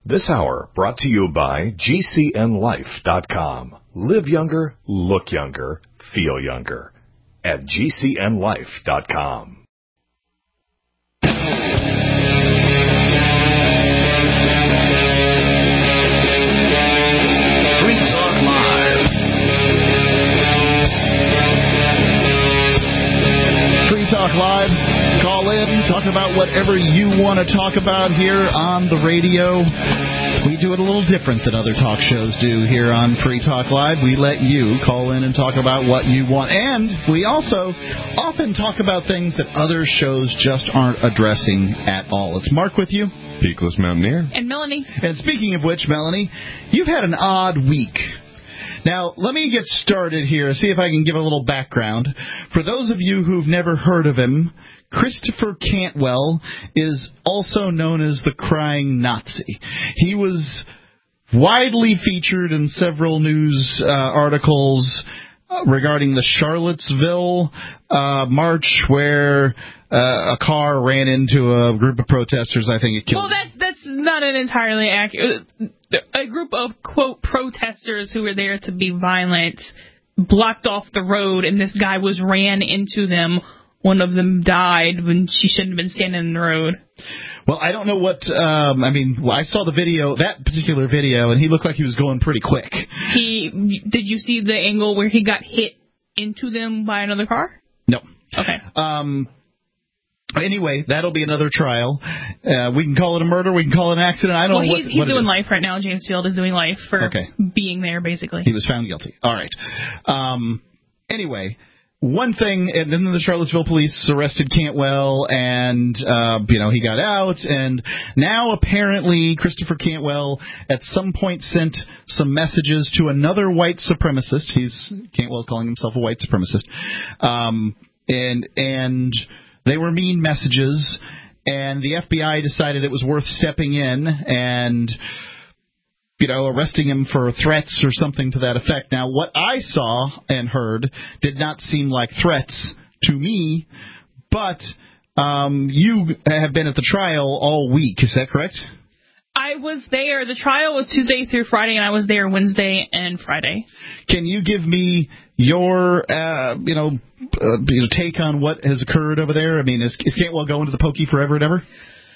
This hour brought to you by GCNLife.com. Live younger, look younger, feel younger. At GCNLife.com. Free Talk Live. Free Talk Live. Call in, talk about whatever you want to talk about here on the radio. We do it a little different than other talk shows do here on Free Talk Live. We let you call in and talk about what you want. And we also often talk about things that other shows just aren't addressing at all. It's Mark with you. Peakless Mountaineer. And Melanie. And speaking of which, Melanie, you've had an odd week. Now, let me get started here, see if I can give a little background. For those of you who've never heard of him, Christopher Cantwell is also known as the Crying Nazi. He was widely featured in several news articles regarding the Charlottesville march where a car ran into a group of protesters. I think it killed. Well, that's not an entirely accurate. A group of, quote, protesters who were there to be violent blocked off the road, and this guy ran into them. One of them died when she shouldn't have been standing in the road. Well, I don't know what, I saw the video, that particular video, and he looked like he was going pretty quick. Did you see the angle where he got hit into them by another car? No. Okay. Anyway, that'll be another trial. We can call it a murder. We can call it an accident. I don't know what he's doing life right now. James Field is doing life for being there, basically. He was found guilty. All right. Anyway, one thing, and then the Charlottesville police arrested Cantwell, and, he got out, and now apparently Christopher Cantwell at some point sent some messages to another white supremacist. Cantwell's calling himself a white supremacist. And they were mean messages, and the FBI decided it was worth stepping in and, arresting him for threats or something to that effect. Now, what I saw and heard did not seem like threats to me, but you have been at the trial all week. Is that correct? I was there. The trial was Tuesday through Friday, and I was there Wednesday and Friday. Can you give me your, take on what has occurred over there? I mean, is Cantwell going to the pokey forever and ever?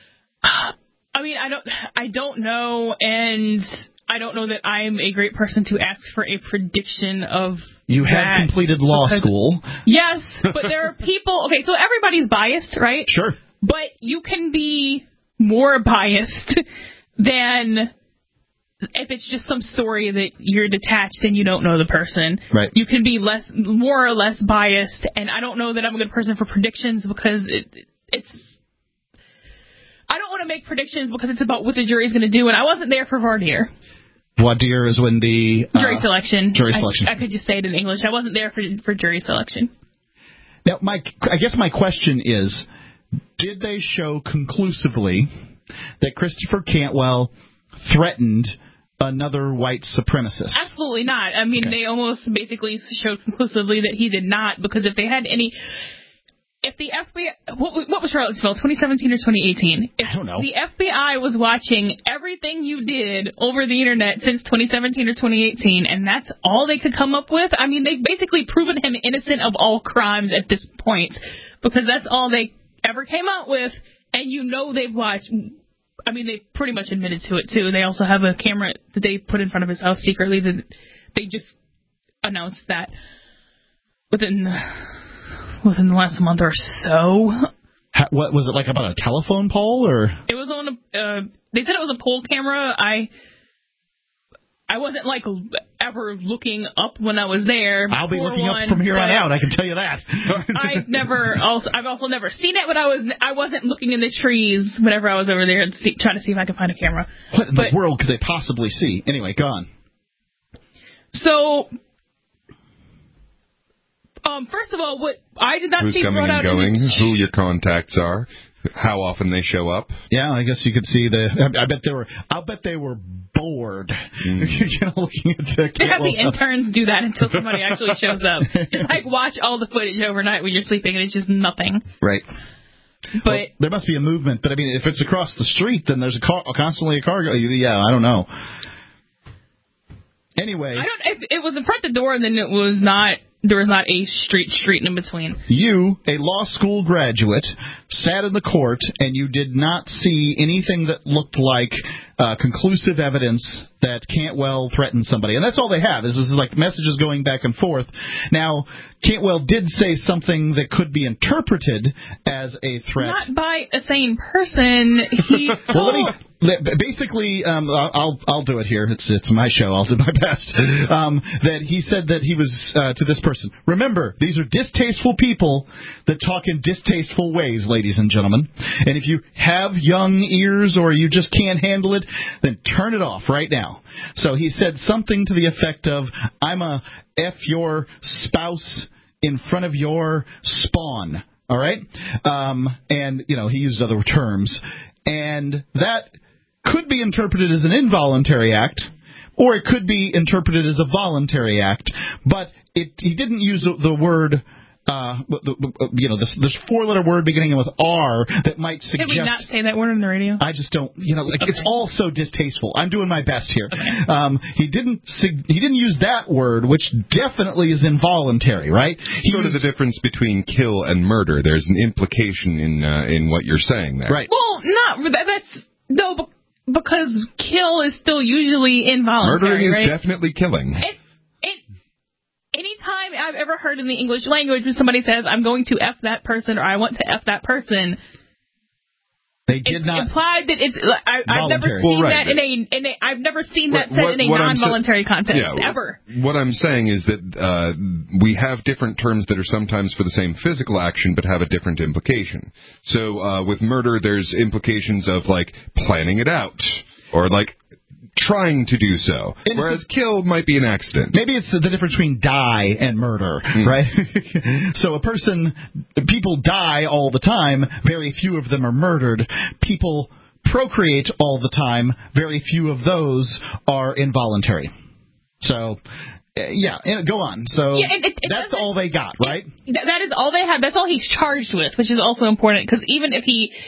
I don't know, and I don't know that I'm a great person to ask for a prediction of You have completed law school. Yes, but there are people... Okay, so everybody's biased, right? Sure. But you can be more biased than if it's just some story that you're detached and you don't know the person. Right. You can be more or less biased, and I don't know that I'm a good person for predictions because it's... I don't want to make predictions because it's about what the jury's going to do, and I wasn't there for voir dire. Voir dire is when the... jury selection. Jury selection. I could just say it in English. I wasn't there for jury selection. Now, I guess my question is, did they show conclusively that Christopher Cantwell threatened another white supremacist? Absolutely not. I mean, They almost basically showed conclusively that he did not, because if they had any... If the FBI... What was Charlottesville, 2017 or 2018? I don't know. The FBI was watching everything you did over the Internet since 2017 or 2018, and that's all they could come up with, I mean, they've basically proven him innocent of all crimes at this point, because that's all they ever came out with, and they've watched... I mean, they pretty much admitted to it, too. They also have a camera that they put in front of his house secretly that they just announced that within the last month or so. What was it, like about a telephone pole, or? It was on they said it was a pole camera. I wasn't ever looking up when I was there. I'll be looking up from here on out, I can tell you that. I've also never seen it, but I wasn't looking in the trees whenever I was over there trying to see if I could find a camera. What in the world could they possibly see? Anyway, go on. So, first of all, what I did not see brought out... Who's coming and going, who your contacts are, how often they show up. Yeah, I guess you could see I'll bet they were bored. Looking at they have the interns do that until somebody actually shows up. Just watch all the footage overnight when you're sleeping, and it's just nothing. Right. But well, there must be a movement. But I mean, if it's across the street, then there's constantly a car. Yeah, I don't know. Anyway, if it was in front of the door, then it was not. There was not a street in between. You, a law school graduate, sat in the court and you did not see anything that looked like conclusive evidence that Cantwell threatened somebody. And that's all they have, is like messages going back and forth. Now, Cantwell did say something that could be interpreted as a threat. Not by a sane person. He told... Basically, I'll do it here. It's my show. I'll do my best. That he said that he was to this person. Remember, these are distasteful people that talk in distasteful ways, ladies and gentlemen. And if you have young ears or you just can't handle it, then turn it off right now. So he said something to the effect of, "I'm a F your spouse in front of your spawn." All right, and he used other terms, and that could be interpreted as an involuntary act, or it could be interpreted as a voluntary act. But he didn't use the word. This four-letter word beginning with R that might suggest. Did we not say that word on the radio? I just don't. It's all so distasteful. I'm doing my best here. Okay. He didn't use that word, which definitely is involuntary, right? Sort of the difference between kill and murder. There's an implication in what you're saying there. Right. Well, because kill is still usually involuntary. Murdering is right? definitely killing. Anytime I've ever heard in the English language when somebody says, "I'm going to F that person," or "I want to F that person," they did not implied that it's. I've never seen that in a. I've never seen that said in a non-voluntary context ever. What I'm saying is that we have different terms that are sometimes for the same physical action but have a different implication. So with murder, there's implications of like planning it out or like trying to do so, whereas kill might be an accident. Maybe it's the difference between die and murder, right? So people die all the time, very few of them are murdered. People procreate all the time, very few of those are involuntary. So, go on. So that's all they got, right? That is all they have. That's all he's charged with, which is also important, because even if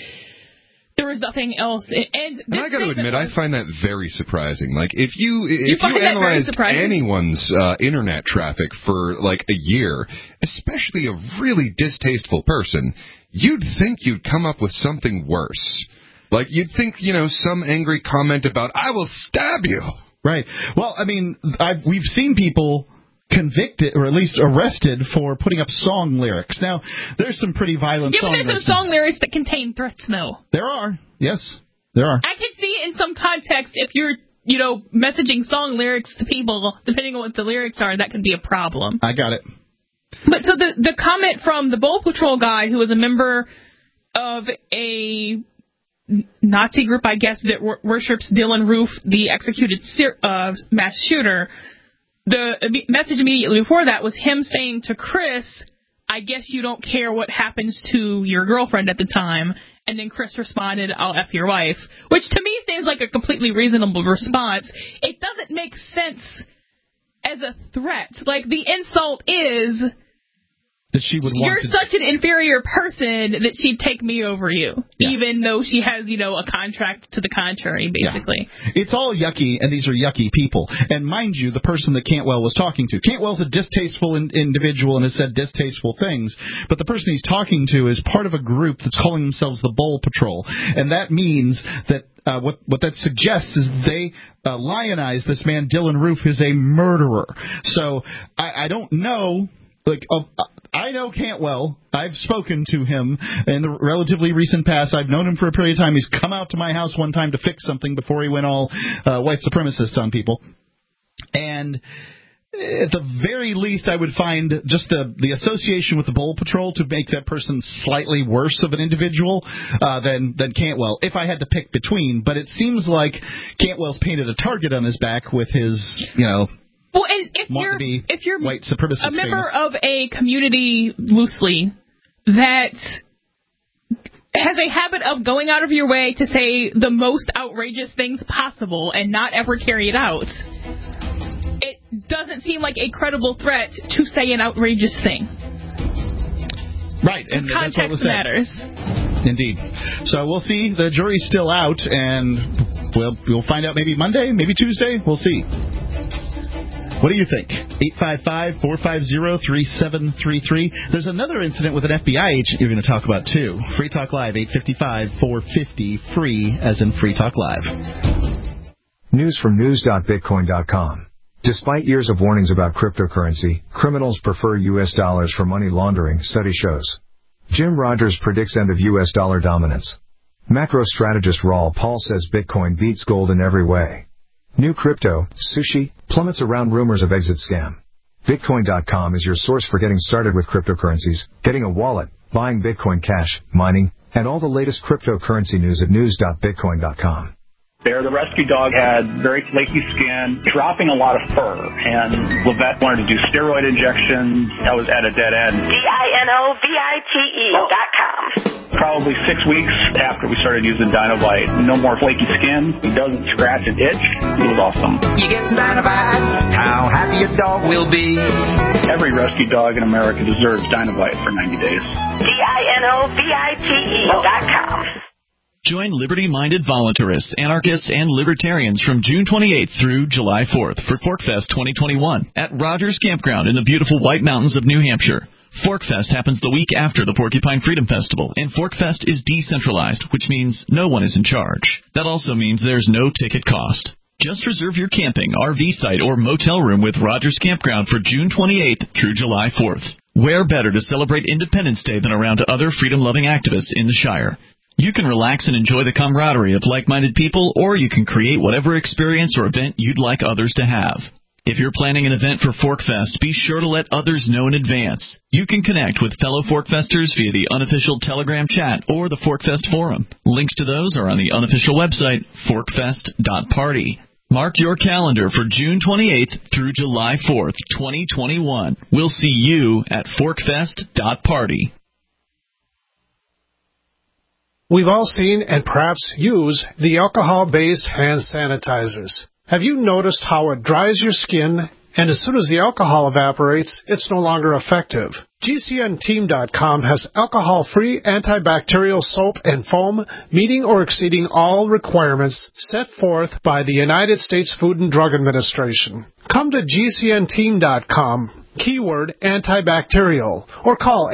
there was nothing else. And I got to admit, I find that very surprising. Like, if you analyzed anyone's internet traffic for, like, a year, especially a really distasteful person, you'd think you'd come up with something worse. Like, you'd think, some angry comment about, "I will stab you." Right. Well, I mean, we've seen people convicted, or at least arrested, for putting up song lyrics. Now, there's some pretty violent song lyrics. Yeah, but there's some song lyrics that contain threats, though. There are. Yes, there are. I can see in some context, if you're, messaging song lyrics to people, depending on what the lyrics are, that could be a problem. I got it. But so the comment from the Bowl Patrol guy, who was a member of a Nazi group, I guess, that worships Dylan Roof, the executed mass shooter, the message immediately before that was him saying to Chris, "I guess you don't care what happens to your girlfriend at the time." And then Chris responded, "I'll F your wife," which to me seems like a completely reasonable response. It doesn't make sense as a threat. Like, the insult is that she would want you're such an inferior person that she'd take me over you, even though she has, a contract to the contrary, basically. Yeah. It's all yucky, and these are yucky people. And mind you, the person that Cantwell was talking to, Cantwell's a distasteful individual and has said distasteful things, but the person he's talking to is part of a group that's calling themselves the Bowl Patrol. And that means that what that suggests is they lionize this man, Dylan Roof, is a murderer. So I don't know. I know Cantwell. I've spoken to him in the relatively recent past. I've known him for a period of time. He's come out to my house one time to fix something before he went all white supremacist on people. And at the very least, I would find just the association with the Bowl Patrol to make that person slightly worse of an individual than Cantwell, if I had to pick between. But it seems like Cantwell's painted a target on his back with his, Well, and if you're white supremacist a member of a community loosely that has a habit of going out of your way to say the most outrageous things possible and not ever carry it out, it doesn't seem like a credible threat to say an outrageous thing. Right, and context matters. Indeed. So we'll see. The jury's still out, and we'll find out maybe Monday, maybe Tuesday. We'll see. What do you think? 855-450-3733. There's another incident with an FBI agent you're going to talk about, too. Free Talk Live, 855-450-FREE, as in Free Talk Live. News from news.bitcoin.com. Despite years of warnings about cryptocurrency, criminals prefer U.S. dollars for money laundering, study shows. Jim Rogers predicts end of U.S. dollar dominance. Macro strategist Raul Paul says Bitcoin beats gold in every way. New crypto, sushi, plummets around rumors of exit scam. Bitcoin.com is your source for getting started with cryptocurrencies, getting a wallet, buying Bitcoin Cash, mining, and all the latest cryptocurrency news at news.bitcoin.com. Bear, the rescue dog, had very flaky skin, dropping a lot of fur, and Levette wanted to do steroid injections. I was at a dead end. DINOVITE.com. Probably 6 weeks after we started using Dinovite, no more flaky skin. He doesn't scratch and itch. It was awesome. You get some Dinovite, how happy your dog will be. Every rescue dog in America deserves Dinovite for 90 days. DINOVITE.com. Join liberty-minded voluntarists, anarchists, and libertarians from June 28th through July 4th for ForkFest 2021 at Rogers Campground in the beautiful White Mountains of New Hampshire. ForkFest happens the week after the Porcupine Freedom Festival, and ForkFest is decentralized, which means no one is in charge. That also means there's no ticket cost. Just reserve your camping, RV site, or motel room with Rogers Campground for June 28th through July 4th. Where better to celebrate Independence Day than around other freedom-loving activists in the Shire? You can relax and enjoy the camaraderie of like-minded people, or you can create whatever experience or event you'd like others to have. If you're planning an event for ForkFest, be sure to let others know in advance. You can connect with fellow ForkFesters via the unofficial Telegram chat or the ForkFest forum. Links to those are on the unofficial website, forkfest.party. Mark your calendar for June 28th through July 4th, 2021. We'll see you at forkfest.party. We've all seen and perhaps use the alcohol-based hand sanitizers. Have you noticed how it dries your skin, and as soon as the alcohol evaporates, it's no longer effective? GCNteam.com has alcohol-free antibacterial soap and foam meeting or exceeding all requirements set forth by the United States Food and Drug Administration. Come to GCNteam.com, keyword antibacterial, or call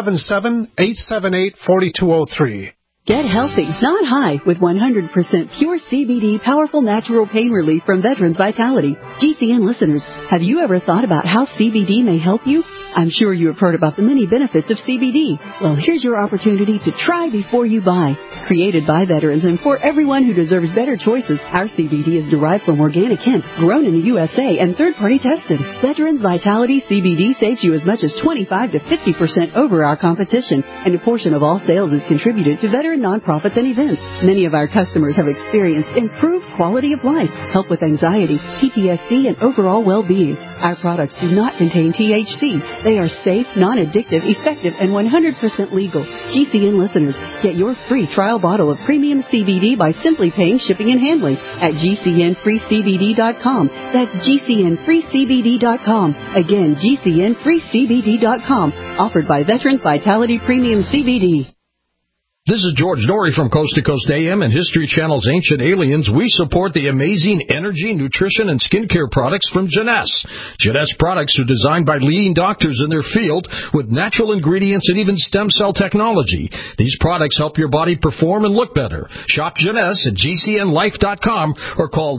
877-878-4203. Get healthy, not high, with 100% pure CBD powerful natural pain relief from Veterans Vitality. GCN listeners, have you ever thought about how CBD may help you? I'm sure you have heard about the many benefits of CBD. Well, here's your opportunity to try before you buy. Created by veterans and for everyone who deserves better choices, our CBD is derived from organic hemp, grown in the USA, and third-party tested. Veterans Vitality CBD saves you as much as 25 to 50% over our competition, and a portion of all sales is contributed to veteran nonprofits and events. Many of our customers have experienced improved quality of life, help with anxiety, PTSD, and overall well-being. Our products do not contain THC. They are safe, non-addictive, effective, and 100% legal. GCN listeners, get your free trial bottle of premium CBD by simply paying shipping and handling at GCNFreeCBD.com. That's GCNFreeCBD.com. Again, GCNFreeCBD.com. Offered by Veterans Vitality Premium CBD. This is George Norrie from Coast to Coast AM and History Channel's Ancient Aliens. We support the amazing energy, nutrition, and skincare products from Jeunesse. Jeunesse products are designed by leading doctors in their field with natural ingredients and even stem cell technology. These products help your body perform and look better. Shop Jeunesse at GCNLife.com or call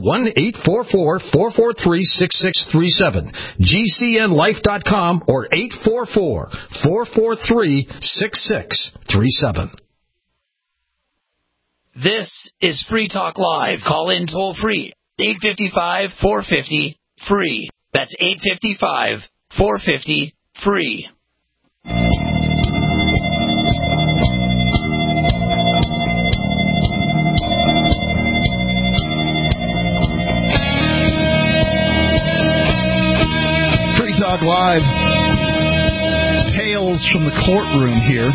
1-844-443-6637. GCNLife.com or 844-443-6637. This is Free Talk Live. Call in toll free. 855-450-FREE. That's 855-450-FREE. Free Talk Live. Tales from the courtroom here.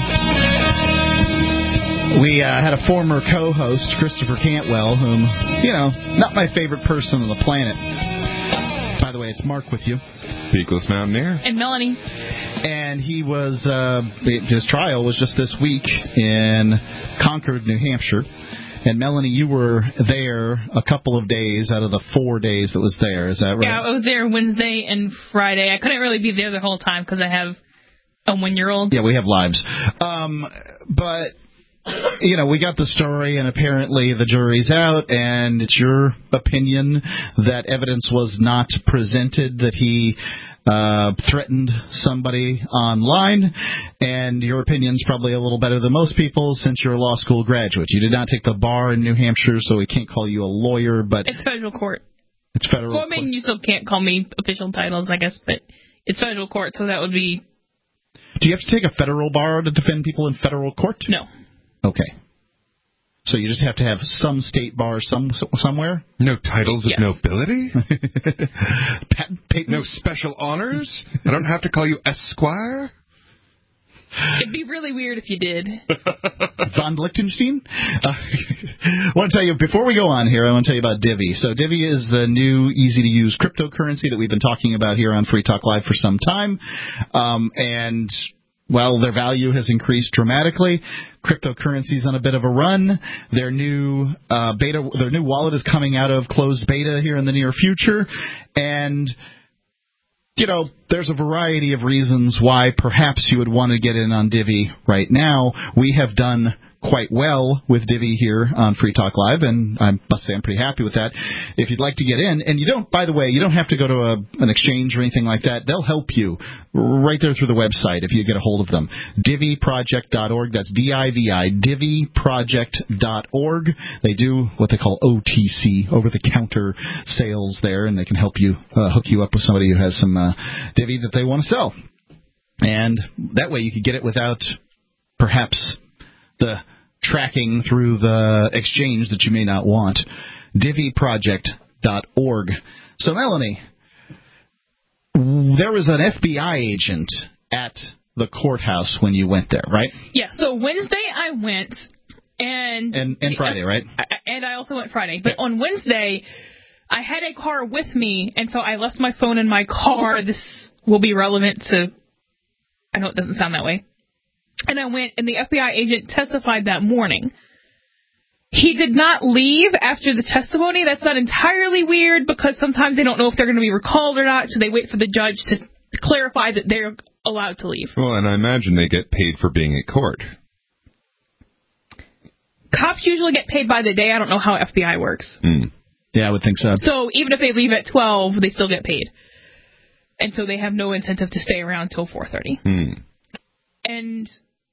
We had a former co-host, Christopher Cantwell, whom, not my favorite person on the planet. By the way, it's Mark with you. Peakless Mountaineer. And Melanie. And And he was, his trial was just this week in Concord, New Hampshire. And Melanie, you were there a couple of days out of the 4 days that was there. Is that right? Yeah, I was there Wednesday and Friday. I couldn't really be there the whole time because I have a 1-year-old. Yeah, we have lives. But, you know, we got the story, and apparently the jury's out, and it's your opinion that evidence was not presented, that he threatened somebody online, and your opinion's probably a little better than most people since you're a law school graduate. You did not take the bar in New Hampshire, so we can't call you a lawyer, but... It's federal court. It's federal court. Well, I mean, you still can't call me official titles, I guess, but it's federal court, so that would be... Do you have to take a federal bar to defend people in federal court? No. Okay. So you just have to have some state bar somewhere? No titles of nobility? No special honors? I don't have to call you Esquire? It'd be really weird if you did. Von Lichtenstein? I want to tell you, before we go on here, I want to tell you about Divvy. So Divvy is the new easy-to-use cryptocurrency that we've been talking about here on Free Talk Live for some time. And... well, their value has increased dramatically. Cryptocurrency's on a bit of a run. Their new wallet is coming out of closed beta here in the near future. And, you know, there's a variety of reasons why perhaps you would want to get in on Divvy right now. We have done quite well with Divvy here on Free Talk Live, and I must say I'm pretty happy with that. If you'd like to get in, and you don't, by the way, you don't have to go to an exchange or anything like that. They'll help you right there through the website if you get a hold of them. DivvyProject.org. That's D-I-V-I, DivvyProject.org. They do what they call OTC, over-the-counter sales there, and they can help you, hook you up with somebody who has some Divvy that they want to sell. And that way you could get it without perhaps the tracking through the exchange that you may not want. DivvyProject.org. So, Melanie, there was an FBI agent at the courthouse when you went there, right? Yeah, so Wednesday I went, and Friday, right? And I also went Friday. But on Wednesday, I had a car with me, and so I left my phone in my car. This will be relevant to... I know it doesn't sound that way. And I went, and the FBI agent testified that morning. He did not leave after the testimony. That's not entirely weird, because sometimes they don't know if they're going to be recalled or not, so they wait for the judge to clarify that they're allowed to leave. Well, and I imagine they get paid for being at court. Cops usually get paid by the day. I don't know how FBI works. Yeah, I would think so. So even if they leave at 12, they still get paid. And so they have no incentive to stay around till 4:30. And...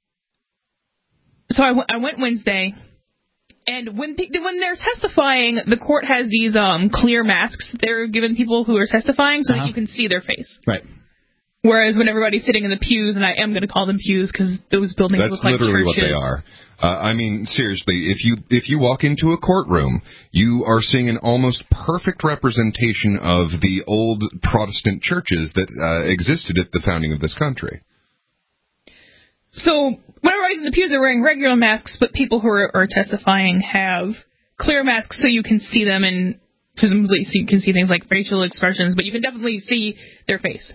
so I went Wednesday, and when they're testifying, the court has these clear masks that they're giving people who are testifying so that you can see their face. Right. Whereas when everybody's sitting in the pews, and I am going to call them pews because those buildings look like churches. That's literally what they are. I mean, seriously, if you walk into a courtroom, you are seeing an almost perfect representation of the old Protestant churches that existed at the founding of this country. So when everybody's in the pews, they're wearing regular masks, but people who are testifying have clear masks so you can see them, and presumably so you can see things like facial expressions, but you can definitely see their face.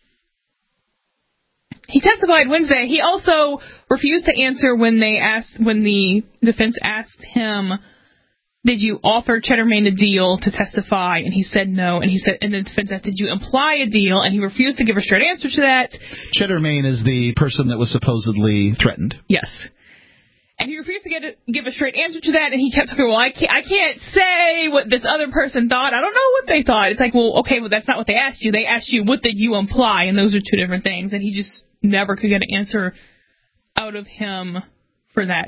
He testified Wednesday. He also refused to answer when the defense asked him, did you offer Cheddarmain a deal to testify? And he said no. And the defense asked, did you imply a deal? And he refused to give a straight answer to that. Cheddarmain is the person that was supposedly threatened. Yes. And he refused to give a straight answer to that. And he kept talking, well, I can't say what this other person thought. I don't know what they thought. It's like, well, okay, well, that's not what they asked you. They asked you, what did you imply? And those are two different things. And he just never could get an answer out of him for that.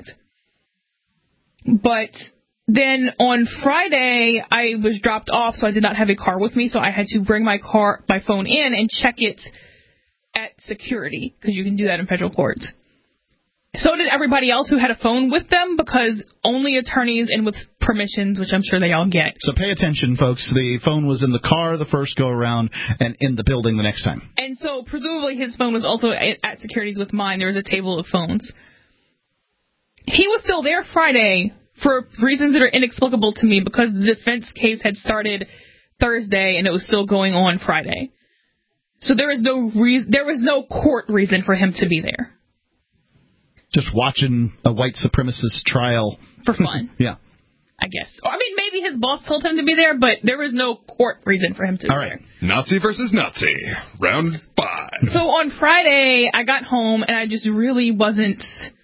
But then on Friday, I was dropped off, so I did not have a car with me, so I had to bring my phone in and check it at security, because you can do that in federal courts. So did everybody else who had a phone with them, because only attorneys and with permissions, which I'm sure they all get. So pay attention, folks. The phone was in the car the first go-around and in the building the next time. And so presumably his phone was also at security's with mine. There was a table of phones. He was still there Friday for reasons that are inexplicable to me, because the defense case had started Thursday and it was still going on Friday. So there was no court reason for him to be there. Just watching a white supremacist trial. For fun. Yeah. I guess. I mean, maybe his boss told him to be there, but there was no court reason for him to be there. Nazi versus Nazi. Round 5. So on Friday, I got home, and I just really wasn't...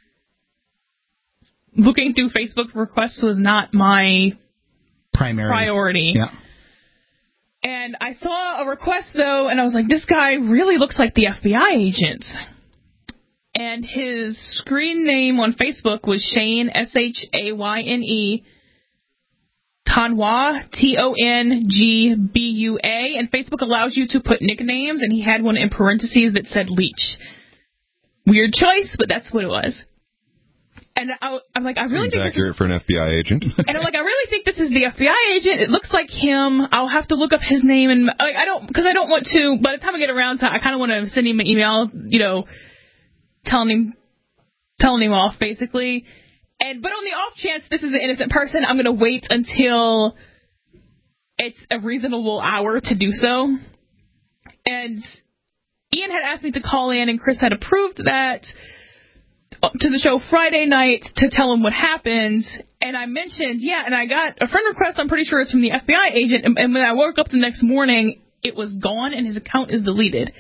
Looking through Facebook requests was not my priority. Yeah. And I saw a request, though, and I was like, this guy really looks like the FBI agent. And his screen name on Facebook was Shane, Shayne, Tongbua, Tonggbua, and Facebook allows you to put nicknames, and he had one in parentheses that said Leech. Weird choice, but that's what it was. And I'm like, I really think accurate for an FBI agent. And I'm like, I really think this is the FBI agent. It looks like him. I'll have to look up his name, and I don't want to. By the time I get around to, I kind of want to send him an email, telling him off basically. But on the off chance this is an innocent person, I'm going to wait until it's a reasonable hour to do so. And Ian had asked me to call in, and Chris had approved that to the show Friday night to tell him what happened. And I mentioned, and I got a friend request, I'm pretty sure it's from the FBI agent. And when I woke up the next morning, it was gone and his account is deleted.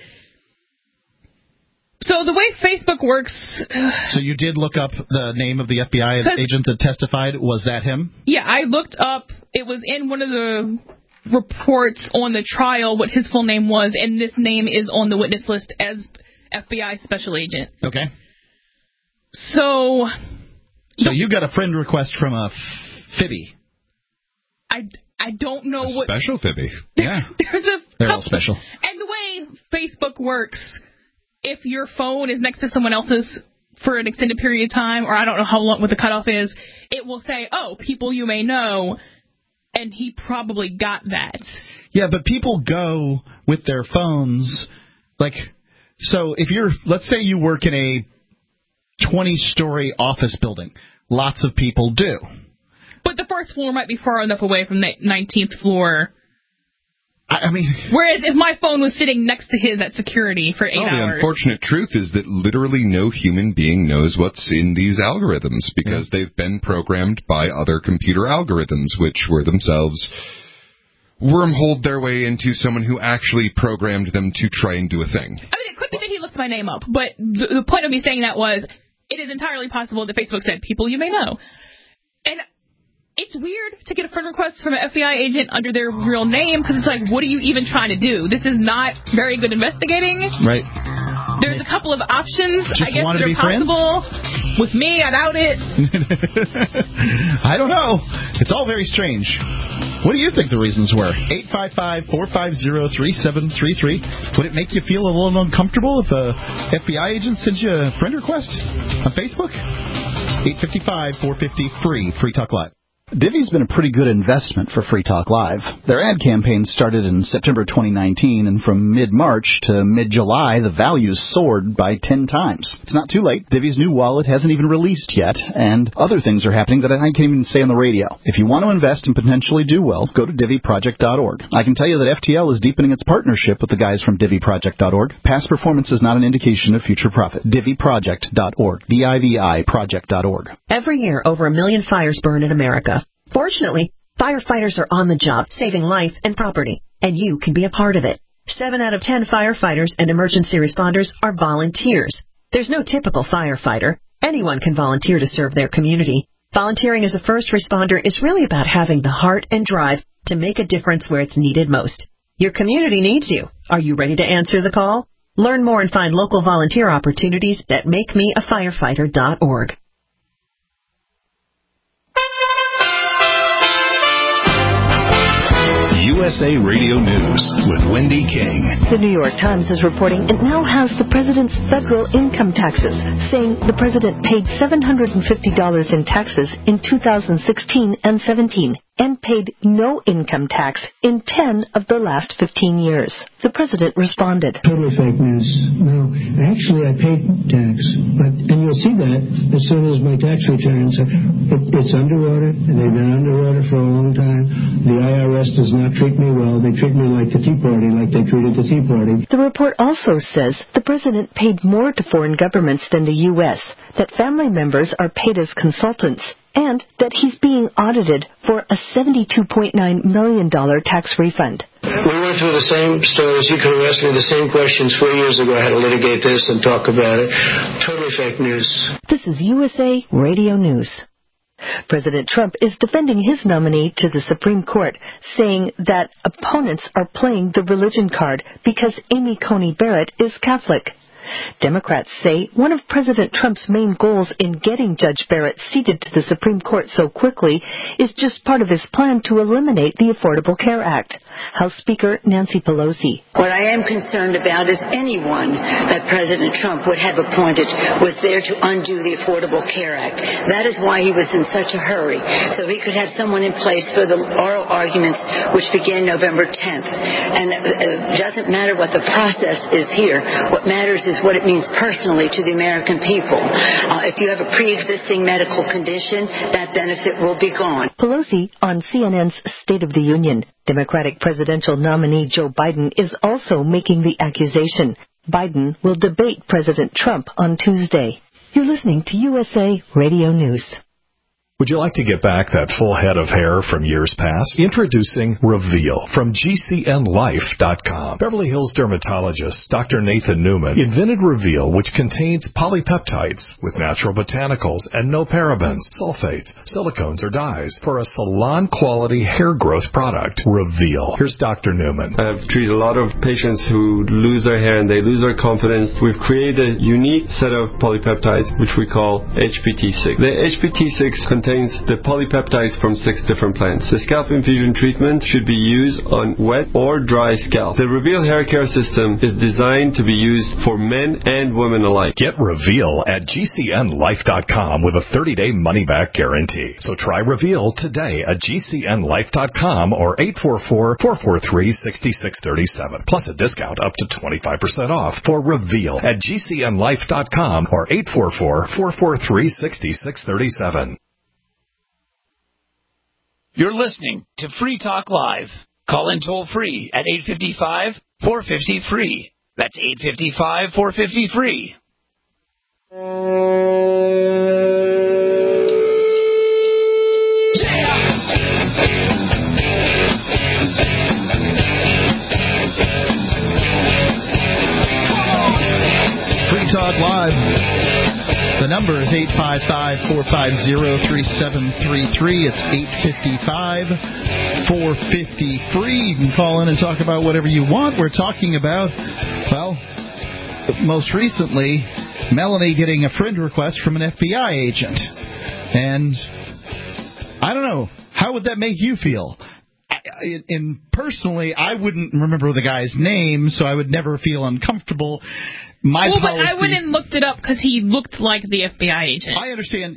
So the way Facebook works... So you did look up the name of the FBI agent that testified? Was that him? Yeah, I looked up. It was in one of the reports on the trial what his full name was, and this name is on the witness list as FBI Special Agent. Okay. So you got a friend request from a Fibby. I don't know what... Special Fibby. Yeah. They're all special. And the way Facebook works... If your phone is next to someone else's for an extended period of time, or I don't know how long what the cutoff is, it will say, people you may know, and he probably got that. Yeah, but people go with their phones, so if let's say you work in a 20-story office building, lots of people do. But the first floor might be far enough away from the 19th floor. I mean... Whereas if my phone was sitting next to his at security for 8 hours... The unfortunate truth is that literally no human being knows what's in these algorithms because they've been programmed by other computer algorithms, which were themselves wormholed their way into someone who actually programmed them to try and do a thing. I mean, it could be that he looked my name up, but the point of me saying that was it is entirely possible that Facebook said, people you may know. And... It's weird to get a friend request from an FBI agent under their real name because it's like, what are you even trying to do? This is not very good investigating. Right. There's a couple of options, Just I guess, that are friends? possible. With me, I doubt it. I don't know. It's all very strange. What do you think the reasons were? 855-450-3733. Would it make you feel a little uncomfortable if a FBI agent sends you a friend request on Facebook? 855-450-FREE. Free Talk Live. Divvy's been a pretty good investment for Free Talk Live. Their ad campaign started in September 2019, and from mid-March to mid-July, the values soared by 10 times. It's not too late. Divvy's new wallet hasn't even released yet, and other things are happening that I can't even say on the radio. If you want to invest and potentially do well, go to DivvyProject.org. I can tell you that FTL is deepening its partnership with the guys from DivvyProject.org. Past performance is not an indication of future profit. DivvyProject.org. DIVI Project.org. Every year, over 1 million fires burn in America. Fortunately, firefighters are on the job, saving life and property, and you can be a part of it. 7 out of 10 firefighters and emergency responders are volunteers. There's no typical firefighter. Anyone can volunteer to serve their community. Volunteering as a first responder is really about having the heart and drive to make a difference where it's needed most. Your community needs you. Are you ready to answer the call? Learn more and find local volunteer opportunities at MakeMeAFirefighter.org. USA Radio News with Wendy King. The New York Times is reporting it now has the president's federal income taxes, saying the president paid $750 in taxes in 2016 and 17. and paid no income tax in 10 of the last 15 years. The president responded. Totally fake news. No, actually I paid tax, and you'll see that as soon as my tax returns. It's under audit, and they've been under audit for a long time. The IRS does not treat me well. They treat me like the Tea Party, like they treated the Tea Party. The report also says the president paid more to foreign governments than the U.S., that family members are paid as consultants, and that he's being audited for a $72.9 million tax refund. We went through the same stories. You could have asked me the same questions 4 years ago. I had to litigate this and talk about it. Totally fake news. This is USA Radio News. President Trump is defending his nominee to the Supreme Court, saying that opponents are playing the religion card because Amy Coney Barrett is Catholic. Democrats say one of President Trump's main goals in getting Judge Barrett seated to the Supreme Court so quickly is just part of his plan to eliminate the Affordable Care Act. House Speaker Nancy Pelosi. What I am concerned about is anyone that President Trump would have appointed was there to undo the Affordable Care Act. That is why he was in such a hurry, so he could have someone in place for the oral arguments which began November 10th. And it doesn't matter what the process is here. What matters is what it means personally to the American people. If you have a pre-existing medical condition, that benefit will be gone. Pelosi on CNN's State of the Union. Democratic presidential nominee Joe Biden is also making the accusation. Biden will debate President Trump on Tuesday. You're listening to USA Radio News. Would you like to get back that full head of hair from years past? Introducing Reveal from GCNLife.com. Beverly Hills dermatologist Dr. Nathan Newman invented Reveal, which contains polypeptides with natural botanicals and no parabens, sulfates, silicones, or dyes for a salon-quality hair growth product. Reveal. Here's Dr. Newman. I've treated a lot of patients who lose their hair and they lose their confidence. We've created a unique set of polypeptides, which we call HPT6. The HPT6 contains the polypeptides from 6 different plants. The scalp infusion treatment should be used on wet or dry scalp. The Reveal hair care system is designed to be used for men and women alike. Get Reveal at GCNLife.com with a 30-day money-back guarantee. So try Reveal today at GCNLife.com or 844-443-6637. Plus a discount up to 25% off for Reveal at GCNLife.com or 844-443-6637. You're listening to Free Talk Live. Call in toll free at 855-450-FREE. That's 855-450-FREE. Free Talk Live. The number is 855-450-3733. It's 855-450-FREE. You can call in and talk about whatever you want. We're talking about, well, most recently, Melanie getting a friend request from an FBI agent. And I don't know, how would that make you feel? Personally, I wouldn't remember the guy's name, so I would never feel uncomfortable. But I went and looked it up because he looked like the FBI agent. I understand.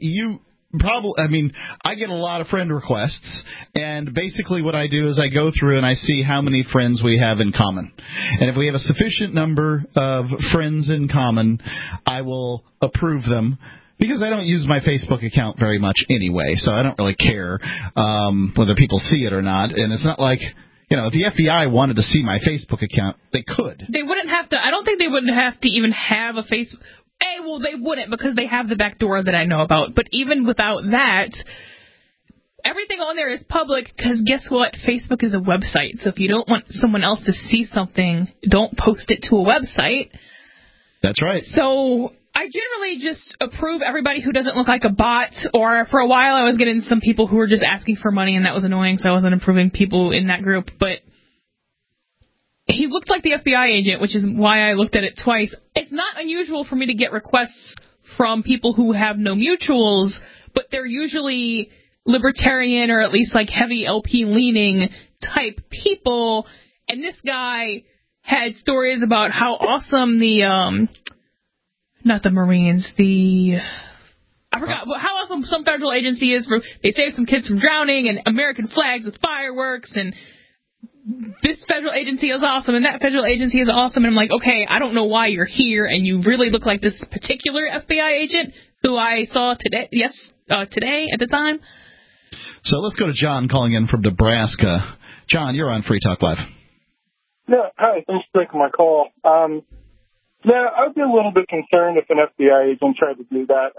I get a lot of friend requests, and basically what I do is I go through and I see how many friends we have in common. And if we have a sufficient number of friends in common, I will approve them. Because I don't use my Facebook account very much anyway, so I don't really care whether people see it or not. And it's not like, if the FBI wanted to see my Facebook account, they could. They wouldn't have to. I don't think they would have to even have a Facebook. Well, they wouldn't because they have the back door that I know about. But even without that, everything on there is public because guess what? Facebook is a website. So if you don't want someone else to see something, don't post it to a website. That's right. So I generally just approve everybody who doesn't look like a bot, or for a while I was getting some people who were just asking for money, and that was annoying, so I wasn't approving people in that group. But he looked like the FBI agent, which is why I looked at it twice. It's not unusual for me to get requests from people who have no mutuals, but they're usually libertarian or at least like heavy LP-leaning type people, and this guy had stories about how awesome the... not the Marines, the I forgot how awesome some federal agency is. They save some kids from drowning and American flags with fireworks, and this federal agency is awesome and that federal agency is awesome. And I'm like, okay, I don't know why you're here, and you really look like this particular FBI agent who I saw today at the time. So let's go to John calling in from Nebraska. John, you're on Free Talk Live. Yeah, hi, thanks for taking my call. Yeah, I'd be a little bit concerned if an FBI agent tried to do that.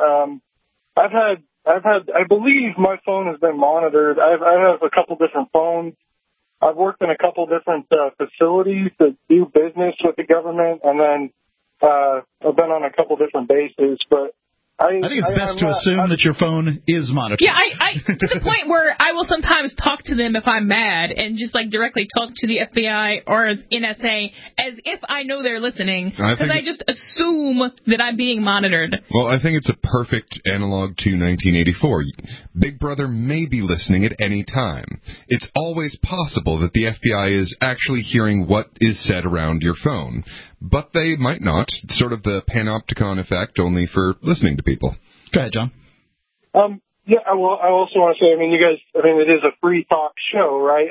I believe my phone has been monitored. I have a couple different phones. I've worked in a couple different facilities that do business with the government, and then I've been on a couple different bases, but I think it's best to assume that your phone is monitored. Yeah, I to the point where I will sometimes talk to them if I'm mad and just like directly talk to the FBI or NSA as if I know they're listening, because I just assume that I'm being monitored. Well, I think it's a perfect analog to 1984. Big Brother may be listening at any time. It's always possible that the FBI is actually hearing what is said around your phone. But they might not. It's sort of the panopticon effect, only for listening to people. Go ahead, John. Yeah, well, I also want to say, you guys, it is a free talk show, right?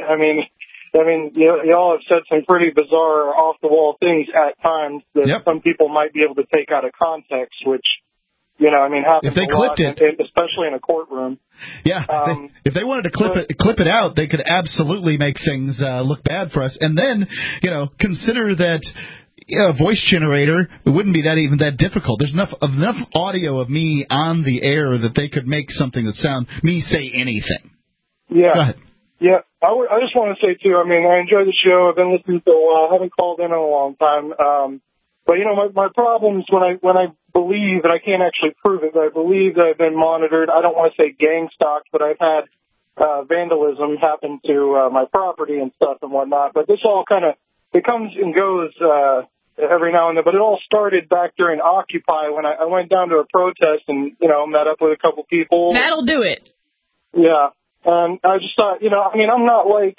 Y'all have said some pretty bizarre, off-the-wall things at times that some people might be able to take out of context, which, happens if they a lot, clipped it, especially in a courtroom. Yeah, if they wanted to clip it out, they could absolutely make things look bad for us. And then, consider that a voice generator, it wouldn't be that difficult. There's enough audio of me on the air that they could make something that sound me say anything. Yeah. Go ahead. Yeah, I just want to say too. I enjoy the show. I've been listening for a while. I haven't called in a long time. But my problems when I believe, and I can't actually prove it, but I believe that I've been monitored. I don't want to say gang stalked, but I've had vandalism happen to my property and stuff and whatnot. But this all it comes and goes every now and then. But it all started back during Occupy when I went down to a protest and, met up with a couple people. That'll do it. Yeah. And I just thought, I'm not like,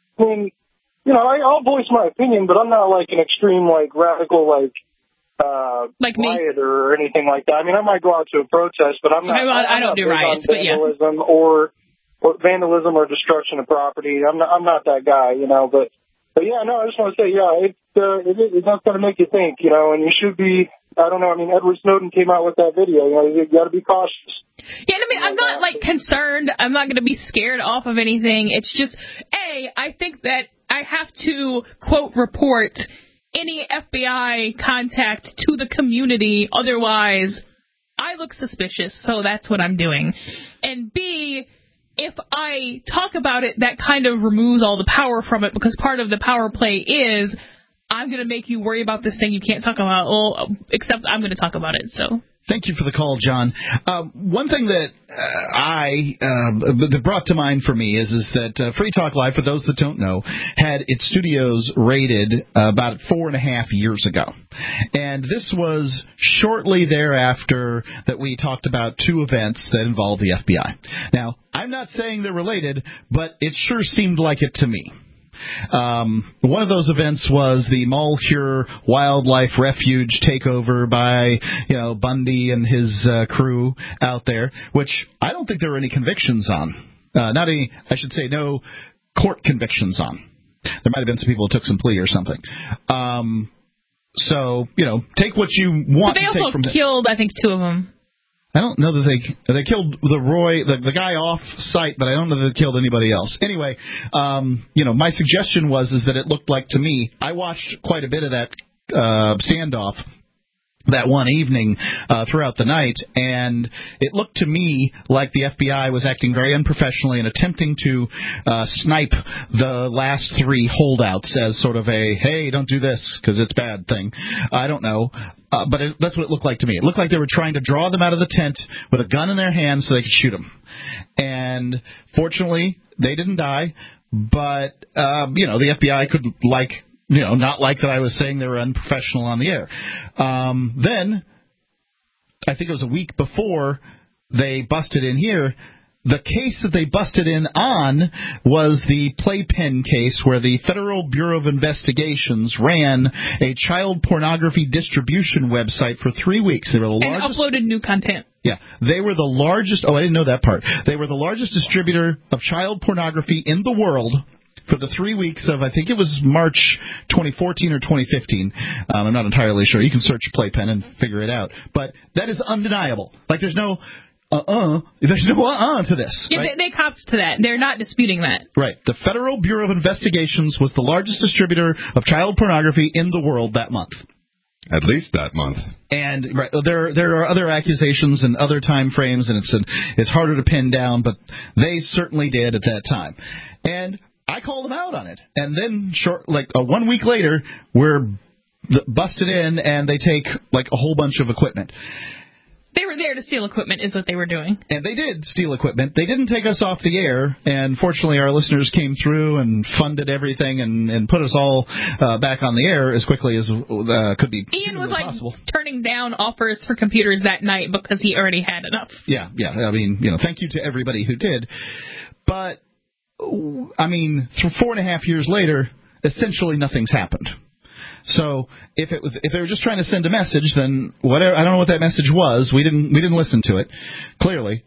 I'll voice my opinion, but I'm not like an extreme, radical, rioter or anything like that. I might go out to a protest, but I'm not. I don't do riots, but yeah. Vandalism or vandalism or destruction of property. I'm not that guy, But yeah, no, I just want to say, it's not going to make you think, and you should be. I don't know. Edward Snowden came out with that video. You got to be cautious. Yeah, I'm not concerned. I'm not going to be scared off of anything. It's just, I think that I have to quote report any FBI contact to the community. Otherwise, I look suspicious. So that's what I'm doing. And B, if I talk about it, that kind of removes all the power from it, because part of the power play is I'm going to make you worry about this thing you can't talk about, except I'm going to talk about it. So thank you for the call, John. One thing that that brought to mind for me is that Free Talk Live, for those that don't know, had its studios raided about 4.5 years ago. And this was shortly thereafter that we talked about two events that involved the FBI. Now, I'm not saying they're related, but it sure seemed like it to me. One of those events was the Malheur Wildlife Refuge takeover by, Bundy and his crew out there, which I don't think there were any convictions on. No court convictions on. There might have been some people who took some plea or something. So, take what you want to take from But they also killed, I think, 2 of them. I don't know that they killed the guy off site, but I don't know that they killed anybody else. Anyway, my suggestion was that it looked like to me, I watched quite a bit of that standoff that one evening throughout the night, and it looked to me like the FBI was acting very unprofessionally and attempting to snipe the last 3 holdouts as sort of a, hey, don't do this because it's bad thing. I don't know. But that's what it looked like to me. It looked like they were trying to draw them out of the tent with a gun in their hands so they could shoot them. And fortunately, they didn't die. But, the FBI could not like that I was saying they were unprofessional on the air. Then, I think it was a week before they busted in here, the case that they busted in on was the Playpen case, where the Federal Bureau of Investigations ran a child pornography distribution website for 3 weeks. They were the largest, and uploaded new content. Yeah, they were the largest. Oh, I didn't know that part. They were the largest distributor of child pornography in the world for the 3 weeks of, I think it was March 2014 or 2015. I'm not entirely sure. You can search Playpen and figure it out. But that is undeniable. Like, there's no to this. Yeah, right? they copped to that. They're not disputing that. Right. The Federal Bureau of Investigations was the largest distributor of child pornography in the world that month. At least that month. And right, there are other accusations and other time frames, and it's harder to pin down, but they certainly did at that time. And I called them out on it. And then 1 week later, we're busted in, and they take like a whole bunch of equipment. They were there to steal equipment is what they were doing. And they did steal equipment. They didn't take us off the air, and fortunately our listeners came through and funded everything and put us all back on the air as quickly as could be Ian was possible. Turning down offers for computers that night because he already had enough. Yeah. I mean, thank you to everybody who did. But, I mean, 4.5 years later, essentially nothing's happened. So if they were just trying to send a message, then whatever, I don't know what that message was. We didn't listen to it, clearly.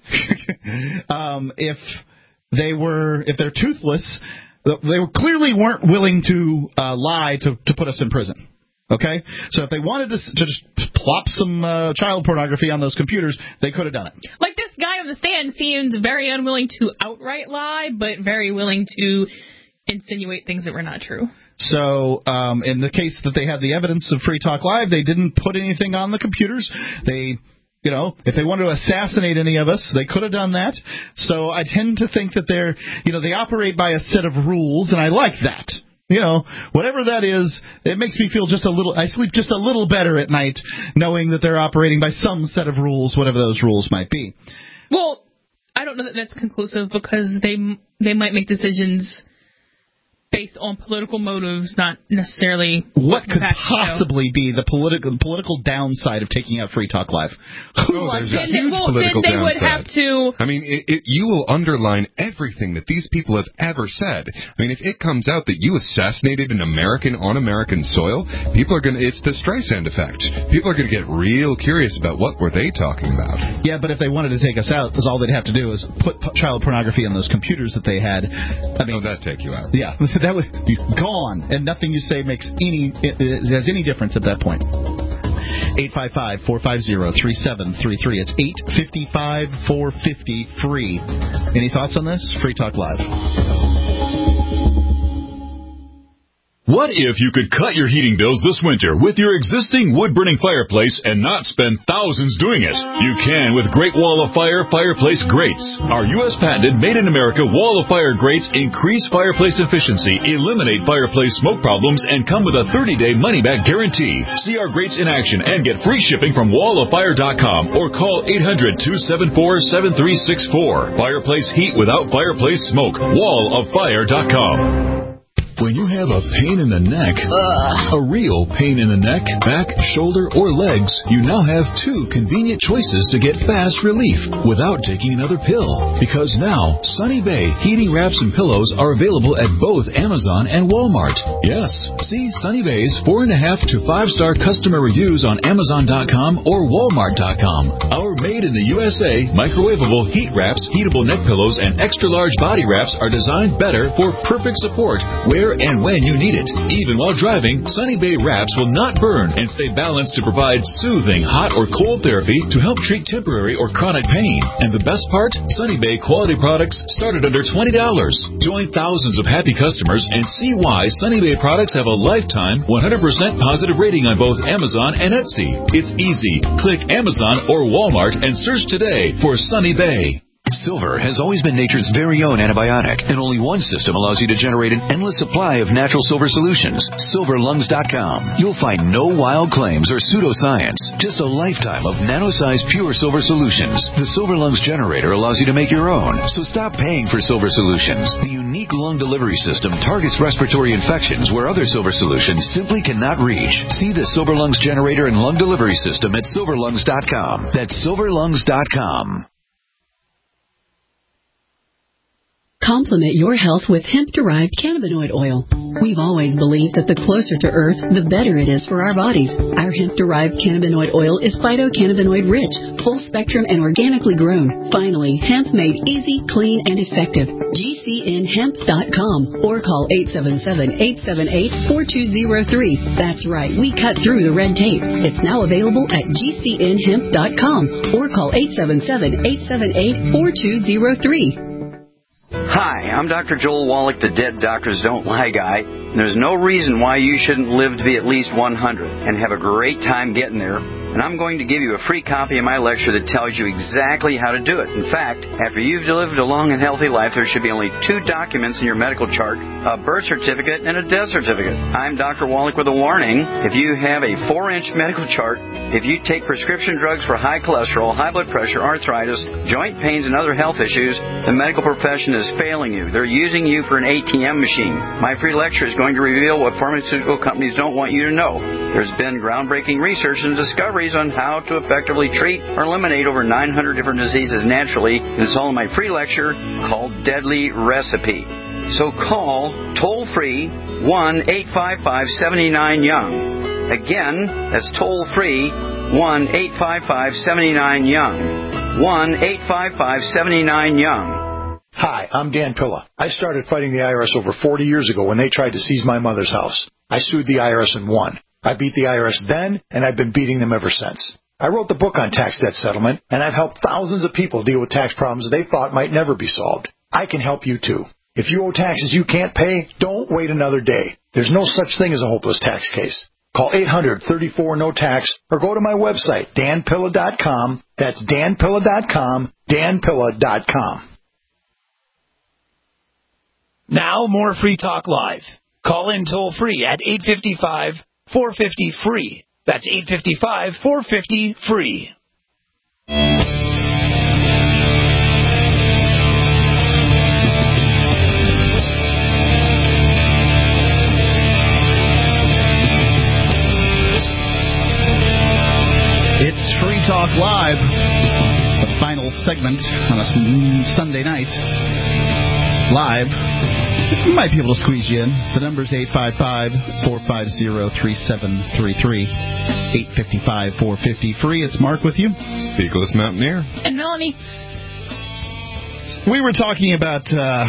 If they're toothless, they clearly weren't willing to lie to put us in prison. Okay, so if they wanted to just plop some child pornography on those computers, they could have done it. Like, this guy on the stand seemed very unwilling to outright lie, but very willing to insinuate things that were not true. So in the case that they had the evidence of Free Talk Live, they didn't put anything on the computers. They, if they wanted to assassinate any of us, they could have done that. So I tend to think that they operate by a set of rules, and I like that. Whatever that is, it makes me feel I sleep just a little better at night knowing that they're operating by some set of rules, whatever those rules might be. Well, I don't know that that's conclusive, because they might make decisions based on political motives, not necessarily what could possibly be the political downside of taking out Free Talk Live. There's a huge political they downside. Would have to. I mean, you will underline everything that these people have ever said. I mean, if it comes out that you assassinated an American on American soil, people are going to. It's the Streisand effect. People are going to get real curious about what were they talking about. Yeah, but if they wanted to take us out, all they'd have to do is put child pornography on those computers that they had. I mean, that'd take you out. Yeah. That would be gone, and nothing you say has any difference at that point. 855-450-3733. It's 855-450-FREE. Any thoughts on this? Free Talk Live. What if you could cut your heating bills this winter with your existing wood-burning fireplace and not spend thousands doing it? You can with Great Wall of Fire fireplace grates. Our U.S. patented made-in-America Wall of Fire grates increase fireplace efficiency, eliminate fireplace smoke problems, and come with a 30-day money-back guarantee. See our grates in action and get free shipping from walloffire.com or call 800-274-7364. Fireplace heat without fireplace smoke. walloffire.com. When you have a pain in the neck, a real pain in the neck, back, shoulder, or legs, you now have two convenient choices to get fast relief without taking another pill. Because now, Sunny Bay heating wraps and pillows are available at both Amazon and Walmart. Yes, see Sunny Bay's 4.5 to 5-star customer reviews on Amazon.com or Walmart.com. Our made in the USA microwavable heat wraps, heatable neck pillows, and extra-large body wraps are designed better for perfect support where and when you need it. Even while driving, Sunny Bay wraps will not burn and stay balanced to provide soothing hot or cold therapy to help treat temporary or chronic pain. And the best part? Sunny Bay quality products start at under $20. Join thousands of happy customers and see why Sunny Bay products have a lifetime 100% positive rating on both Amazon and Etsy. It's easy. Click Amazon or Walmart and search today for Sunny Bay. Silver has always been nature's very own antibiotic, and only one system allows you to generate an endless supply of natural silver solutions. SilverLungs.com. You'll find no wild claims or pseudoscience, just a lifetime of nano-sized pure silver solutions. The Silver Lungs generator allows you to make your own, so stop paying for silver solutions. The unique lung delivery system targets respiratory infections where other silver solutions simply cannot reach. See the Silver Lungs generator and lung delivery system at SilverLungs.com. That's SilverLungs.com. Complement your health with hemp-derived cannabinoid oil. We've always believed that the closer to Earth, the better it is for our bodies. Our hemp-derived cannabinoid oil is phytocannabinoid-rich, full-spectrum, and organically grown. Finally, hemp made easy, clean, and effective. GCNhemp.com or call 877-878-4203. That's right, we cut through the red tape. It's now available at GCNhemp.com or call 877-878-4203. Hi, I'm Dr. Joel Wallach, the Dead Doctors Don't Lie guy. There's no reason why you shouldn't live to be at least 100 and have a great time getting there. And I'm going to give you a free copy of my lecture that tells you exactly how to do it. In fact, after you've lived a long and healthy life, there should be only 2 documents in your medical chart, a birth certificate and a death certificate. I'm Dr. Wallach with a warning. If you have a 4-inch medical chart, if you take prescription drugs for high cholesterol, high blood pressure, arthritis, joint pains, and other health issues, the medical profession is failing you. They're using you for an ATM machine. My free lecture is going to reveal what pharmaceutical companies don't want you to know. There's been groundbreaking research and discoveries on how to effectively treat or eliminate over 900 different diseases naturally, and it's all in my free lecture called Deadly Recipe. So call toll-free 1-855-79-YOUNG. Again, that's toll-free 1-855-79-YOUNG. 1-855-79-YOUNG. Hi, I'm Dan Pilla. I started fighting the IRS over 40 years ago when they tried to seize my mother's house. I sued the IRS and won. I beat the IRS then, and I've been beating them ever since. I wrote the book on tax debt settlement, and I've helped thousands of people deal with tax problems they thought might never be solved. I can help you too. If you owe taxes you can't pay, don't wait another day. There's no such thing as a hopeless tax case. Call 800-34-NO-TAX or go to my website, danpilla.com. That's danpilla.com, danpilla.com. Now more Free Talk Live. Call in toll-free at 855-450-FREE. That's 855-450-FREE. It's Free Talk Live, the final segment on a Sunday night. Live. We might be able to squeeze you in. The number's 855-450-3733. 855-450-FREE. It's Mark with you. Eagles Mountaineer. And Melanie. We were talking about,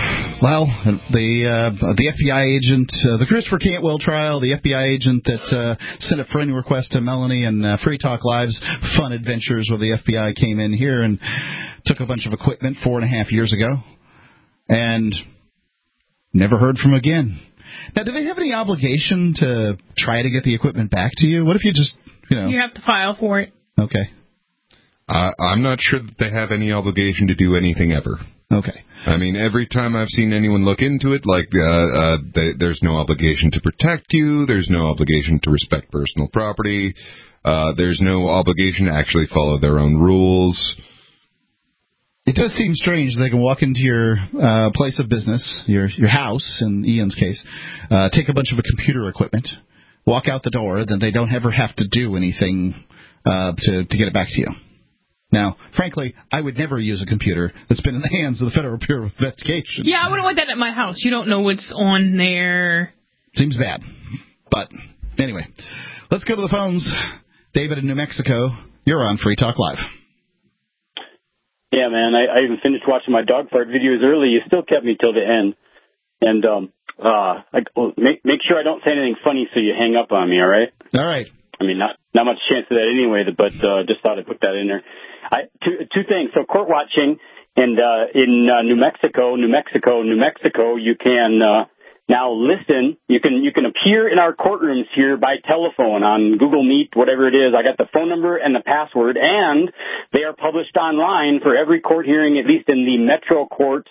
the FBI agent, the Christopher Cantwell trial, the FBI agent that sent a friend request to Melanie, and Free Talk Live's fun adventures where the FBI came in here and took a bunch of equipment 4.5 years ago and never heard from again. Now, do they have any obligation to try to get the equipment back to you? What if you just, You have to file for it. Okay. I'm not sure that they have any obligation to do anything ever. Okay. I mean, every time I've seen anyone look into it, there's no obligation to protect you. There's no obligation to respect personal property. There's no obligation to actually follow their own rules. It does seem strange they can walk into your place of business, your house, in Ian's case, take a bunch of computer equipment, walk out the door, then they don't ever have to do anything to get it back to you. Now, frankly, I would never use a computer that's been in the hands of the Federal Bureau of Investigation. Yeah, I wouldn't want that at my house. You don't know what's on there. Seems bad. But, anyway, let's go to the phones. David in New Mexico, you're on Free Talk Live. Yeah, man, I even finished watching my dog fart videos early. You still kept me till the end. And make sure I don't say anything funny so you hang up on me, all right? All right. I mean, not much chance of that anyway, but just thought I'd put that in there. Two things. So court watching, and in New Mexico, you can now listen. You can appear in our courtrooms here by telephone on Google Meet, whatever it is. I got the phone number and the password, and they are published online for every court hearing, at least in the Metro Court,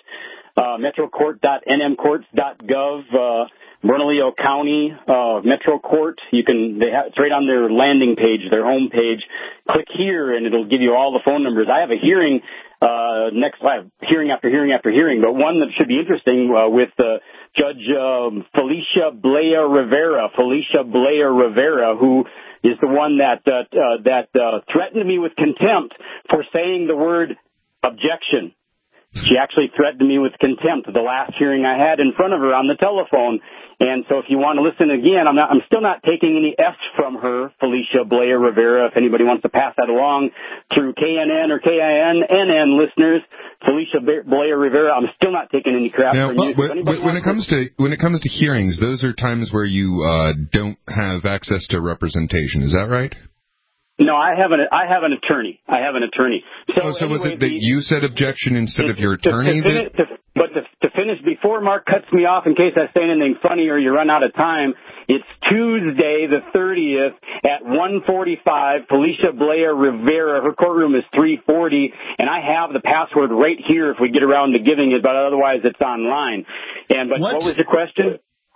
metrocourt.nmcourts.gov. Bernalillo County Metro Court. It's right on their landing page, their home page. Click here, and it'll give you all the phone numbers. I have a hearing hearing after hearing, but one that should be interesting with Judge Felicia Blaya Rivera, who is the one that threatened me with contempt for saying the word objection. She actually threatened me with contempt the last hearing I had in front of her on the telephone. And so if you want to listen again, I'm still not taking any F's from her, Felicia Blair Rivera. If anybody wants to pass that along through KNN or KINNN listeners, Felicia Blair Rivera, I'm still not taking any crap from you. When it comes to hearings, those are times where you don't have access to representation. Is that right? No, I have an attorney. So was it that you said objection instead of your attorney? But to finish, before Mark cuts me off in case I say anything funny or you run out of time, it's Tuesday the 30th at 1:45. Felicia Blair Rivera, her courtroom is 340, and I have the password right here if we get around to giving it, but otherwise it's online. But what was your question?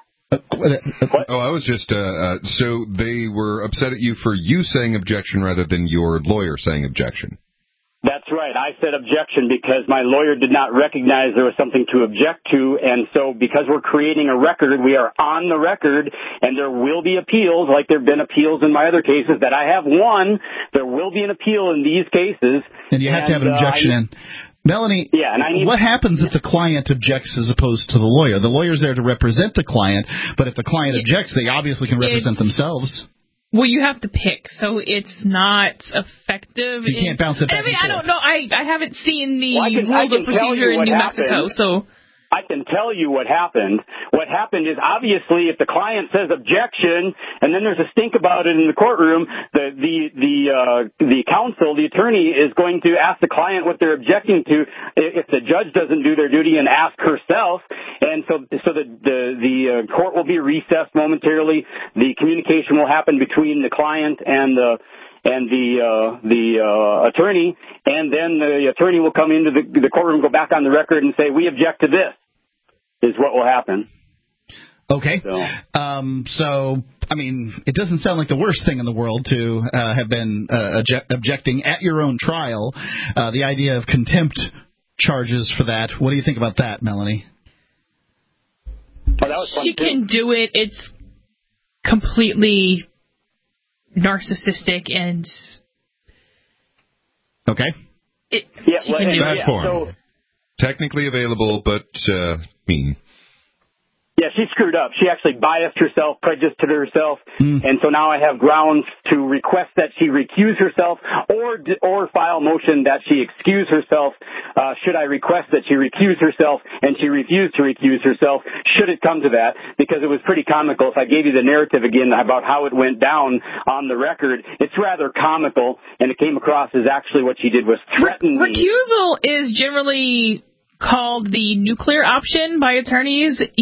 I was just, so they were upset at you for you saying objection rather than your lawyer saying objection. That's right. I said objection because my lawyer did not recognize there was something to object to, and so because we're creating a record, we are on the record, and there will be appeals, like there have been appeals in my other cases that I have won. There will be an appeal in these cases. And you have to have an objection in. Melanie, what happens if the client objects as opposed to the lawyer? The lawyer's there to represent the client, but if the client objects, they obviously can represent themselves. Well, you have to pick, so it's not effective. You can't bounce it back and forth. I don't know. I haven't seen the rules of procedure in New Mexico, so... I can tell you what happened. What happened is, obviously, if the client says objection, and then there's a stink about it in the courtroom, the counsel, the attorney, is going to ask the client what they're objecting to if the judge doesn't do their duty and ask herself. And so the court will be recessed momentarily. The communication will happen between the client and the attorney, and then the attorney will come into the courtroom, go back on the record, and say, we object to this, is what will happen. Okay. So, I mean, it doesn't sound like the worst thing in the world to have been objecting at your own trial. The idea of contempt charges for that, what do you think about that, Melanie? Oh, that was fun she can do it. It's completely narcissistic and okay. Bad form. Technically available, but mean. Yeah, she screwed up. She actually biased herself, prejudiced herself, and so now I have grounds to request that she recuse herself or file a motion that she excuse herself. Should I request that she recuse herself, and she refused to recuse herself, should it come to that, because it was pretty comical. If I gave you the narrative again about how it went down on the record, it's rather comical, and it came across as actually what she did was threaten me. Recusal is generally called the nuclear option by attorneys. And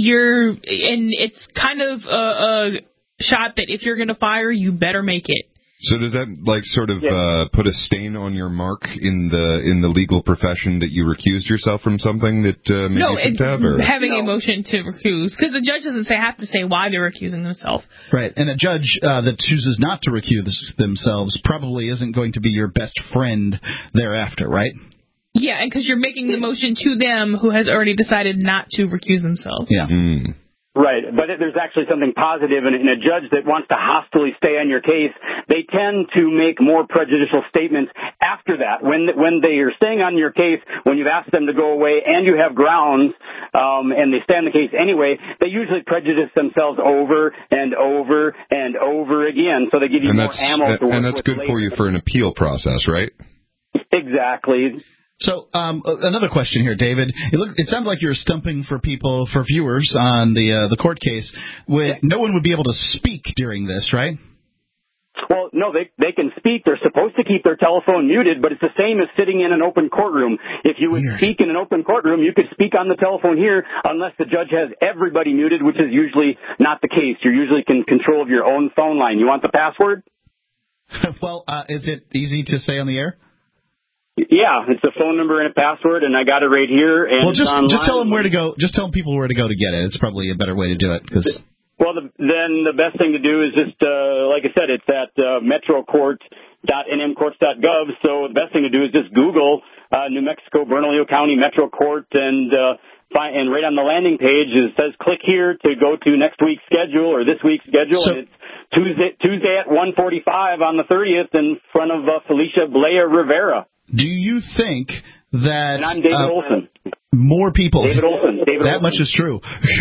it's kind of a shot that if you're going to fire, you better make it. So does that put a stain on your mark in the legal profession that you recused yourself from something that maybe you shouldn't have? Having a motion to recuse, because the judge doesn't have to say why they're recusing themselves. Right, and a judge that chooses not to recuse themselves probably isn't going to be your best friend thereafter, right? Yeah, and because you're making the motion to them who has already decided not to recuse themselves. Yeah. Right, but there's actually something positive, and a judge that wants to hostilely stay on your case, they tend to make more prejudicial statements after that. When they are staying on your case, when you've asked them to go away and you have grounds, and they stay on the case anyway, they usually prejudice themselves over and over and over again, so they give you more ammo to work with. And that's good for you for an appeal process, right? Exactly. So another question here, David. It sounds like you're stumping for viewers on the court case. No one would be able to speak during this, right? Well, no, they can speak. They're supposed to keep their telephone muted, but it's the same as sitting in an open courtroom. If you would speak in an open courtroom, you could speak on the telephone here unless the judge has everybody muted, which is usually not the case. You're usually in control of your own phone line. You want the password? Well, is it easy to say on the air? Yeah, it's a phone number and a password, and I got it right here. And just tell them where to go. Just tell people where to go to get it. It's probably a better way to do it. Well, then the best thing to do is just, like I said, it's at metrocourt.nmcourts.gov. So the best thing to do is just Google New Mexico, Bernalillo County Metro Court, and right on the landing page it says click here to go to next week's schedule or this week's schedule. And it's Tuesday at 1:45 on the 30th in front of Felicia Blair Rivera. Do you think that... And I'm David Olson. more people. David Olson. That much is true.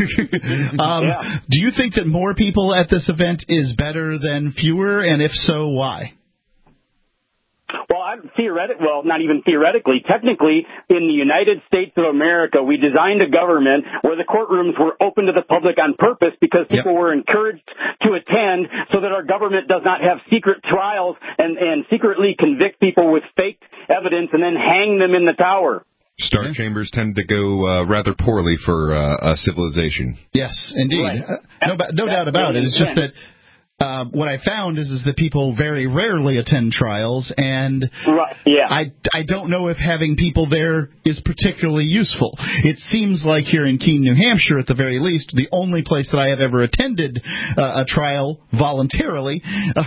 Do you think that more people at this event is better than fewer, and if so, why? Well, not even theoretically. Technically, in the United States of America, we designed a government where the courtrooms were open to the public on purpose because people were encouraged to attend so that our government does not have secret trials and secretly convict people with fake evidence and then hang them in the tower. Star chambers tend to go rather poorly for a civilization. Yes, indeed. Right. No doubt about it. It's just that what I found is that people very rarely attend trials, and I don't know if having people there is particularly useful. It seems like here in Keene, New Hampshire, at the very least, the only place that I have ever attended a trial voluntarily,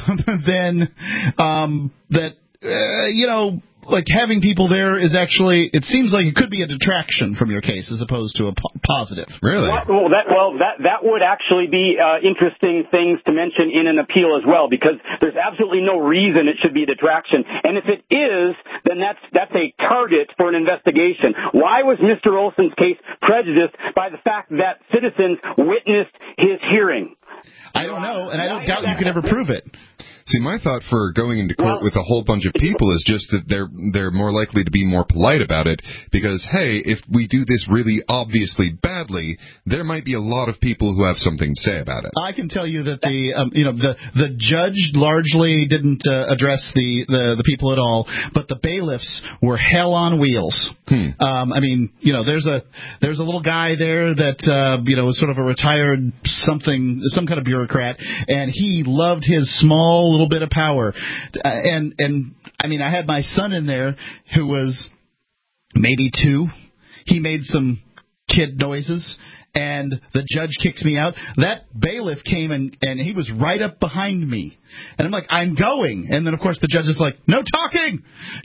like having people there is actually, it seems like it could be a detraction from your case as opposed to a positive. Really? That would actually be interesting things to mention in an appeal as well, because there's absolutely no reason it should be a detraction. And if it is, then that's a target for an investigation. Why was Mr. Olson's case prejudiced by the fact that citizens witnessed his hearing? I don't know, and I don't doubt you could ever prove it. See, my thought for going into court with a whole bunch of people is just that they're more likely to be more polite about it because, hey, if we do this really obviously badly, there might be a lot of people who have something to say about it. I can tell you that the judge largely didn't address the people at all, but the bailiffs were hell on wheels. I mean, there's a little guy there that was sort of a retired some kind of bureaucrat, and he loved his small little bit of power. And I mean, I had my son in there who was maybe 2. He made some kid noises, and the judge kicks me out. That bailiff came and he was right up behind me. And I'm like, I'm going. And then, of course, the judge is like, no talking.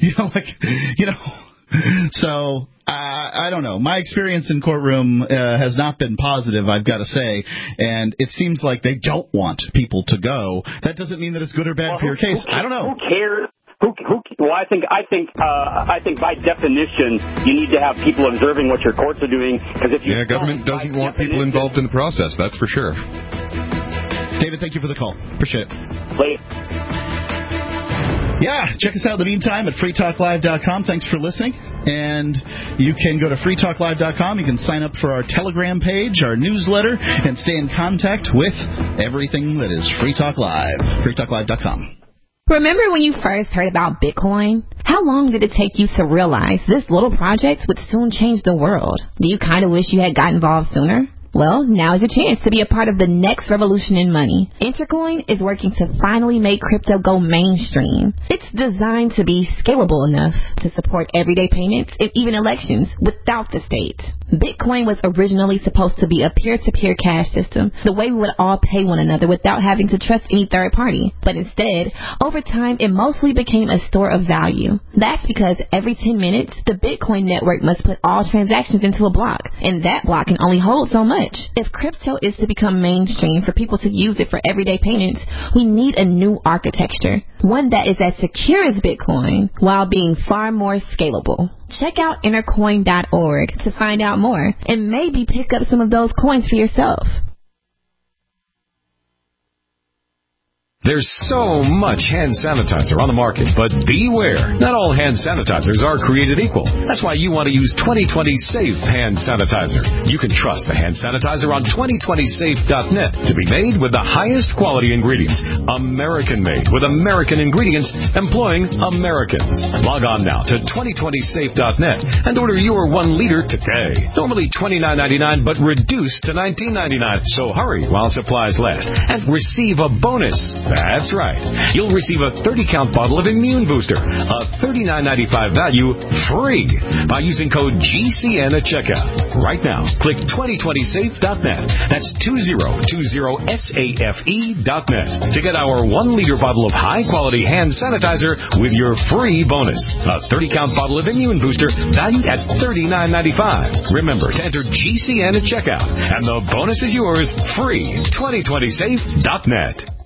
So, I don't know. My experience in courtroom has not been positive, I've got to say, and it seems like they don't want people to go. That doesn't mean that it's good or bad for your case. I don't know. Who cares? Well, I think by definition you need to have people observing what your courts are doing, because if you government doesn't want people involved in the process. That's for sure. David, thank you for the call. Appreciate it. Later. Yeah, check us out in the meantime at freetalklive.com. Thanks for listening. And you can go to freetalklive.com. You can sign up for our Telegram page, our newsletter, and stay in contact with everything that is Free Talk Live. freetalklive.com. Remember when you first heard about Bitcoin? How long did it take you to realize this little project would soon change the world? Do you kind of wish you had got involved sooner? Well, now is your chance to be a part of the next revolution in money. Intercoin is working to finally make crypto go mainstream. It's designed to be scalable enough to support everyday payments and even elections without the state. Bitcoin was originally supposed to be a peer-to-peer cash system, the way we would all pay one another without having to trust any third party. But instead, over time, it mostly became a store of value. That's because every 10 minutes, the Bitcoin network must put all transactions into a block, and that block can only hold so much. If crypto is to become mainstream for people to use it for everyday payments, we need a new architecture, one that is as secure as Bitcoin while being far more scalable. Check out intercoin.org to find out more and maybe pick up some of those coins for yourself. There's so much hand sanitizer on the market, but beware. Not all hand sanitizers are created equal. That's why you want to use 2020 Safe Hand Sanitizer. You can trust the hand sanitizer on 2020safe.net to be made with the highest quality ingredients. American-made with American ingredients employing Americans. Log on now to 2020safe.net and order your 1 liter today. Normally $29.99, but reduced to $19.99. So hurry while supplies last and receive a bonus. That's right. You'll receive a 30-count bottle of Immune Booster, a $39.95 value, free by using code GCN at checkout. Right now, click 2020safe.net. That's 2020safe.net to get our 1 liter bottle of high-quality hand sanitizer with your free bonus. A 30-count bottle of Immune Booster valued at $39.95. Remember to enter GCN at checkout, and the bonus is yours free. 2020safe.net.